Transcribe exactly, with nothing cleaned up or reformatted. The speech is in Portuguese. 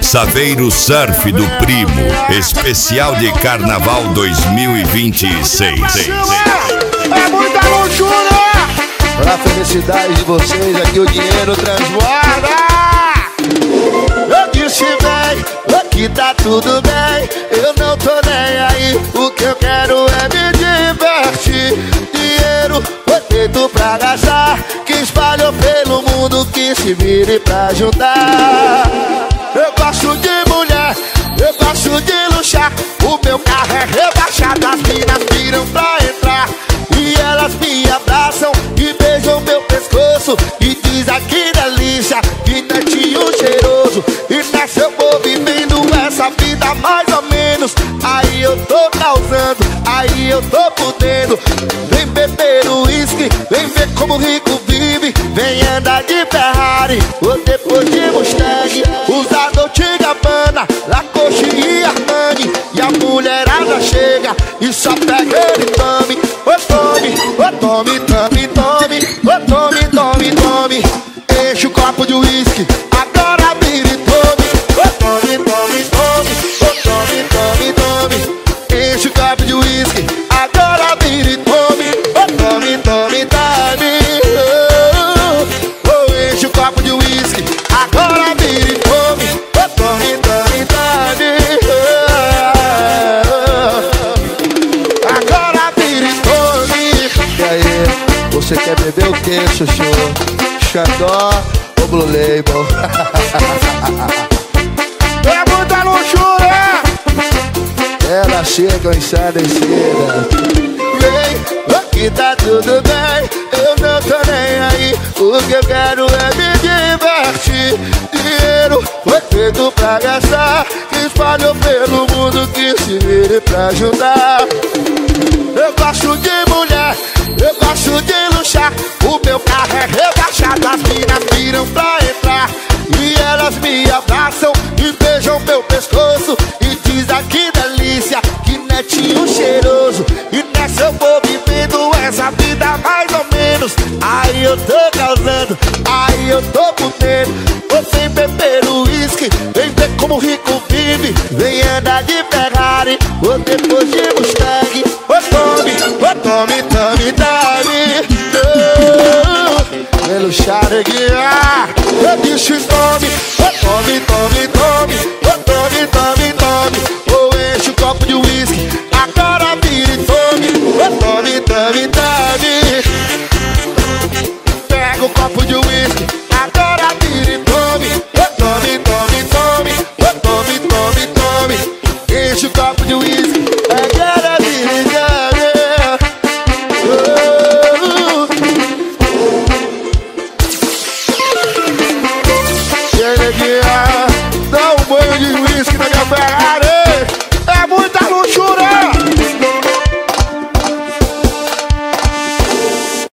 Saveiro Surf do Primo, especial de Carnaval dois mil e vinte e seis. É muita luxúria! Pra felicidade de vocês, aqui o dinheiro transborda. Eu disse bem, aqui tá tudo bem. Eu não tô nem aí, o que eu quero é me divertir. Dinheiro foi feito pra gastar, que espalhou pelo mundo, que se vire pra juntar. Eu gosto de mulher, eu gosto de luxar. O meu carro é rebaixado, as minas viram pra entrar. E elas me abraçam e beijam meu pescoço e diz aqui delícia, que netinho cheiroso. E nessa eu vou vivendo essa vida mais ou menos. Aí eu tô causando, aí eu tô podendo. Vem beber o uísque, vem ver como o rico vive. Vem andar de Ferrari ou depois de Mustang. Usa Dolce e Gabbana, Lacoste e Armani. E a mulherada chega e só pega ele, tome. Ô tome, ô tome, tome, tome. Ô tome, tome, tome. Enche o copo de uísque, agora vira e tome. Ô tome, tome, tome. Ô tome, tome, tome. Enche o copo de uísque, agora vira e tome. Ô tome, tome, tome. Oh, oh, enche o copo de uísque, agora vira e tome. Ô tome, tome, tome. Agora vira e tome. E aí, você quer beber o que, chuchu? Xandó ou Blue Label? É muita luxúria! Elas chegam ensandecidas. Vem, aqui tá tudo bem. Eu não tô nem aí, o que eu quero é me divertir. Dinheiro foi feito pra gastar, que espalhou pelo mundo, que se vire pra juntar. Eu gosto de mulher, eu gosto de luxar. O meu carro é rebaixado, as minas viram pra entrar. E elas me abraçam e beijam meu pescoço e diz aqui delícia, que netinho cheiroso. E nessa eu vou vivendo essa vida mais ou menos. Aí eu tô causando, aí eu tô podendo. Vou sem beber o uísque, vem ver como o rico vive. Vem andar de Ferrari ou depois de Mustang. Ô tome, ô tome, tome, tome. Oh, vem luxar, neguinha. Eu disse tome, ô tome, tome, tome. Ô tome, tome, tome. Ou enche o copo de uísque, agora vira e tome. Ô tome, tome, tome. Pega o copo de uísque, agora vira e tome. Ô tome, tome, tome. Ô tome, tome, tome. Enche o copo de uísque, agora vira e tome. Dá um banho de uísque na minha Ferrari.